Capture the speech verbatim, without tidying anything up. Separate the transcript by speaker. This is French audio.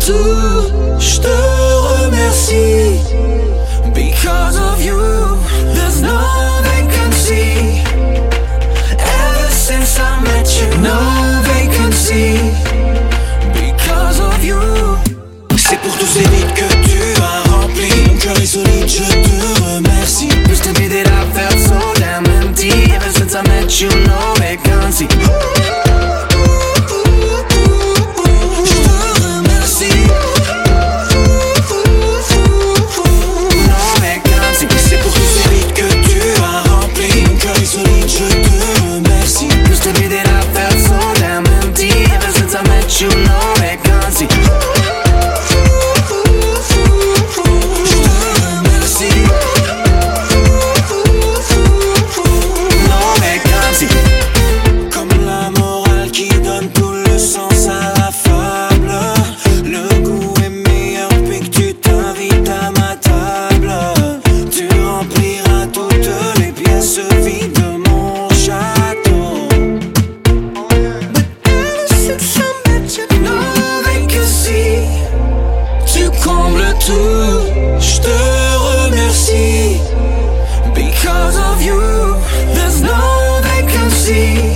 Speaker 1: tout, je te remercie. Because of you, there's no vacancy. Ever since I met you, no vacancy. Because of you. C'est pour tous ces vides que tu as rempli. Mon cœur est solide, je te remercie. Used to be that I felt so damn empty. Ever since I met you, no vacancy. You know vacancy. No vacancy. Comme la morale qui donne tout le sens à la fable. Le goût est meilleur puis que tu t'invites à ma table. Tu rempliras toutes les pièces vides de mon château. Tu combles tout, je te remercie. Because of you, there's no vacancy.